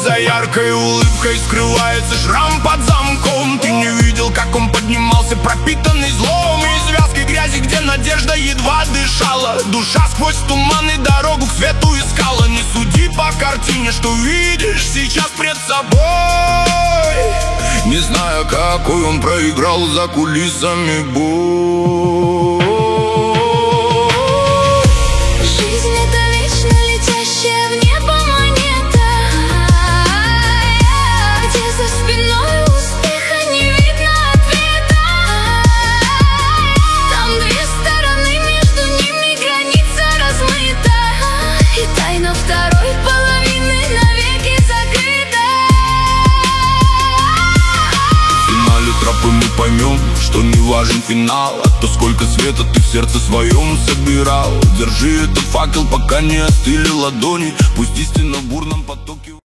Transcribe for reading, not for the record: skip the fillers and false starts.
За яркой улыбкой скрывается шрам под замком. Ты не видел, как он поднимался, пропитанный злом. И связки грязи, где надежда едва дышала. Душа сквозь туман и дорогу к свету искала. Не суди по картине, что видишь сейчас пред собой. Не зная, какой он проиграл за кулисами бой. Жизнь — это вечно летящая в небо монета, где за спиной успеха не видно ответа. Там две стороны, между ними граница размыта, и тайна второй половины навеки закрыта. В финале тропы мы поймем, что не важен финал, а то, сколько света ты в сердце своем собирал. Держи этот факел, пока не остыли ладони. Пусть истина в бурном потоке